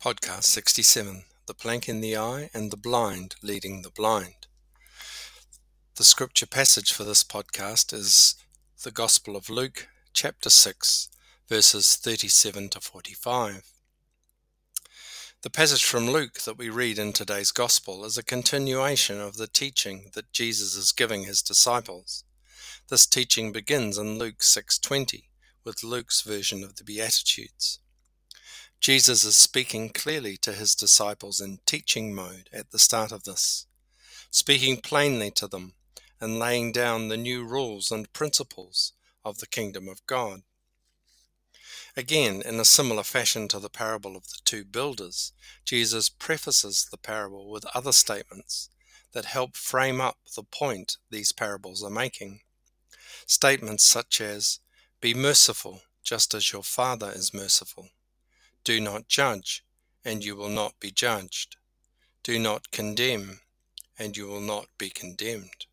Podcast 67, The Plank in the Eye and the Blind Leading the Blind. The scripture passage for this podcast is the Gospel of Luke, chapter 6, verses 37 to 45. The passage from Luke that we read in today's Gospel is a continuation of the teaching that Jesus is giving his disciples. This teaching begins in Luke 6:20 with Luke's version of the Beatitudes. Jesus is speaking clearly to his disciples in teaching mode at the start of this, speaking plainly to them and laying down the new rules and principles of the kingdom of God. Again, in a similar fashion to the parable of the two builders, Jesus prefaces the parable with other statements that help frame up the point these parables are making. Statements such as, "Be merciful, just as your Father is merciful." "Do not judge, and you will not be judged. Do not condemn, and you will not be condemned."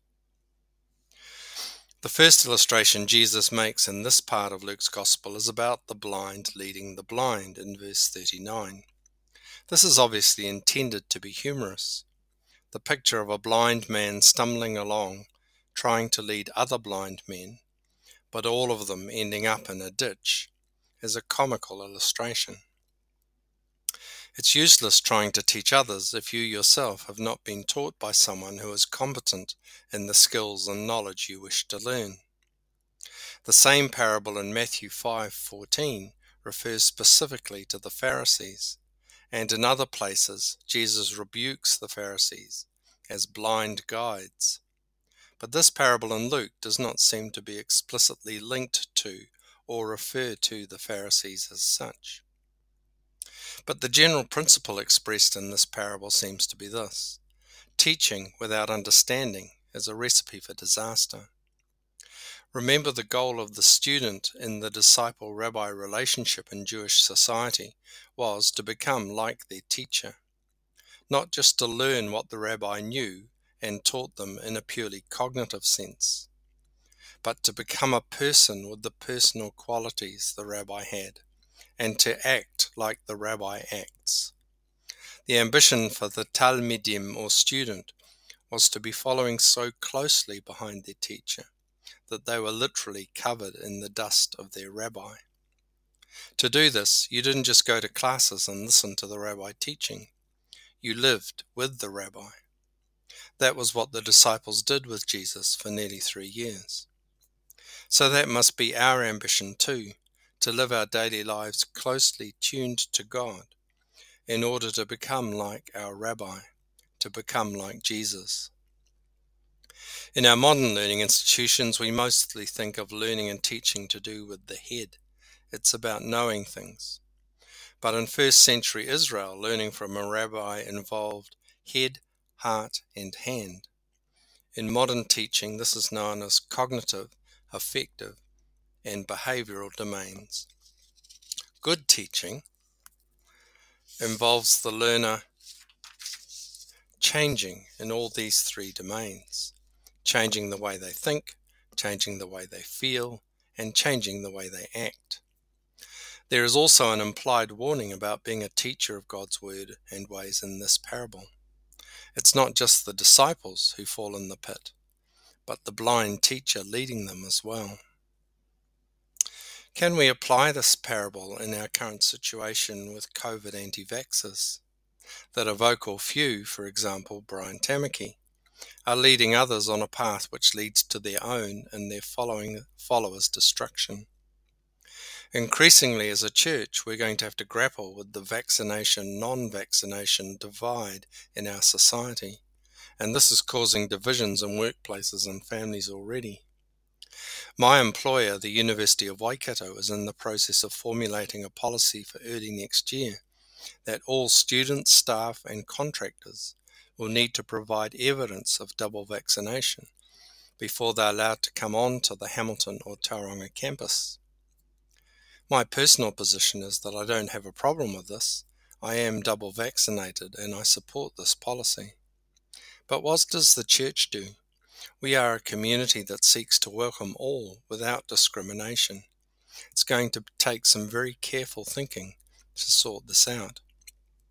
The first illustration Jesus makes in this part of Luke's Gospel is about the blind leading the blind in verse 39. This is obviously intended to be humorous. The picture of a blind man stumbling along, trying to lead other blind men, but all of them ending up in a ditch, is a comical illustration. It's useless trying to teach others if you yourself have not been taught by someone who is competent in the skills and knowledge you wish to learn. The same parable in Matthew 5:14 refers specifically to the Pharisees, and in other places Jesus rebukes the Pharisees as blind guides. But this parable in Luke does not seem to be explicitly linked to or refer to the Pharisees as such. But the general principle expressed in this parable seems to be this: teaching without understanding is a recipe for disaster. Remember, the goal of the student in the disciple-rabbi relationship in Jewish society was to become like their teacher, not just to learn what the rabbi knew and taught them in a purely cognitive sense, but to become a person with the personal qualities the rabbi had, and to act like the rabbi acts. The ambition for the talmidim, or student, was to be following so closely behind their teacher that they were literally covered in the dust of their rabbi. To do this, you didn't just go to classes and listen to the rabbi teaching. You lived with the rabbi. That was what the disciples did with Jesus for nearly 3 years. So that must be our ambition too, to live our daily lives closely tuned to God in order to become like our rabbi, to become like Jesus. In our modern learning institutions, we mostly think of learning and teaching to do with the head. It's about knowing things. But in first century Israel, learning from a rabbi involved head, heart, and hand. In modern teaching, this is known as cognitive, affective, and behavioral domains. Good teaching involves the learner changing in all these 3 domains, changing the way they think, changing the way they feel, and changing the way they act. There is also an implied warning about being a teacher of God's word and ways in this parable. It's not just the disciples who fall in the pit, but the blind teacher leading them as well. Can we apply this parable in our current situation with COVID anti-vaxxers? That a vocal few, for example Brian Tamaki, are leading others on a path which leads to their own and their followers' destruction. Increasingly as a church, we're going to have to grapple with the vaccination-non-vaccination divide in our society, and this is causing divisions in workplaces and families already. My employer, the University of Waikato, is in the process of formulating a policy for early next year that all students, staff, and contractors will need to provide evidence of double vaccination before they're allowed to come on to the Hamilton or Tauranga campus. My personal position is that I don't have a problem with this. I am double vaccinated and I support this policy. But what does the church do? We are a community that seeks to welcome all without discrimination. It's going to take some very careful thinking to sort this out.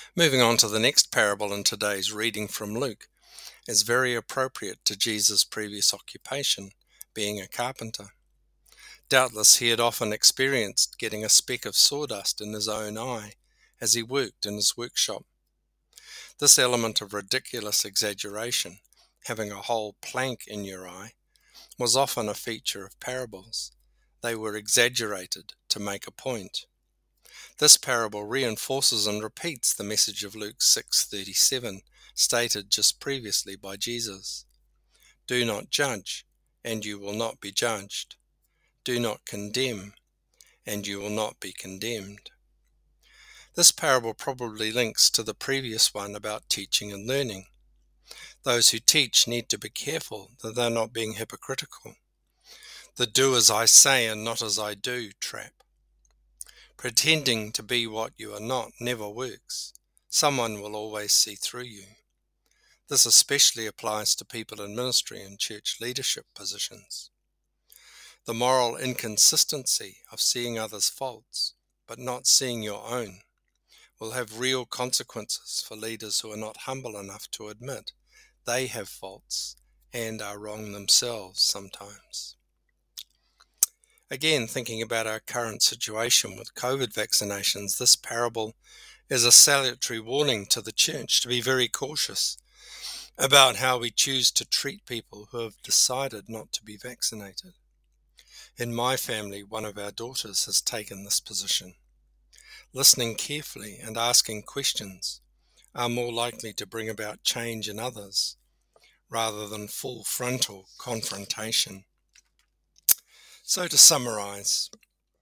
Moving on to the next parable in today's reading from Luke is very appropriate to Jesus' previous occupation, being a carpenter. Doubtless he had often experienced getting a speck of sawdust in his own eye as he worked in his workshop. This element of ridiculous exaggeration, having a whole plank in your eye, was often a feature of parables. They were exaggerated to make a point. This parable reinforces and repeats the message of Luke 6:37, stated just previously by Jesus. Do not judge, and you will not be judged. Do not condemn, and you will not be condemned. This parable probably links to the previous one about teaching and learning. Those who teach need to be careful that they're not being hypocritical. The do as I say and not as I do trap. Pretending to be what you are not never works. Someone will always see through you. This especially applies to people in ministry and church leadership positions. The moral inconsistency of seeing others' faults, but not seeing your own, will have real consequences for leaders who are not humble enough to admit they have faults and are wrong themselves sometimes. Again, thinking about our current situation with COVID vaccinations, this parable is a salutary warning to the church to be very cautious about how we choose to treat people who have decided not to be vaccinated. In my family, one of our daughters has taken this position. Listening carefully and asking questions are more likely to bring about change in others rather than full frontal confrontation. So to summarize,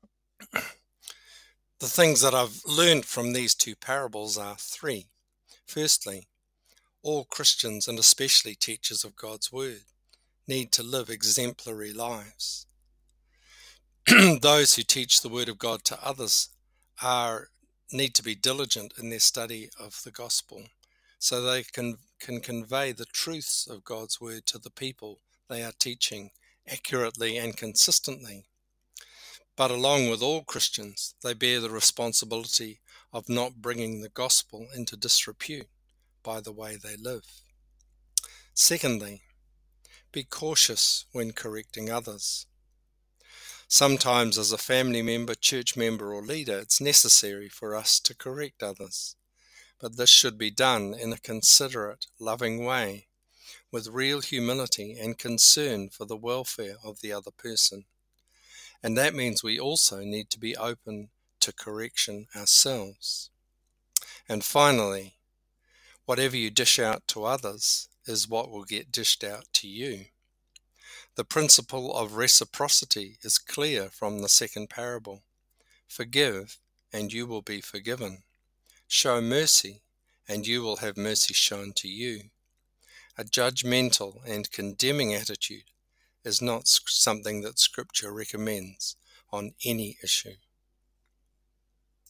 the things that I've learned from these two parables are three. Firstly, all Christians, and especially teachers of God's Word, need to live exemplary lives. Those who teach the Word of God to others need to be diligent in their study of the gospel, so they can convey the truths of God's Word to the people they are teaching accurately and consistently. But along with all Christians, they bear the responsibility of not bringing the gospel into disrepute by the way they live. Secondly, be cautious when correcting others. Sometimes as a family member, church member, or leader, it's necessary for us to correct others. But this should be done in a considerate, loving way, with real humility and concern for the welfare of the other person. And that means we also need to be open to correction ourselves. And finally, whatever you dish out to others is what will get dished out to you. The principle of reciprocity is clear from the second parable. Forgive, and you will be forgiven. Show mercy, and you will have mercy shown to you. A judgmental and condemning attitude is not something that Scripture recommends on any issue.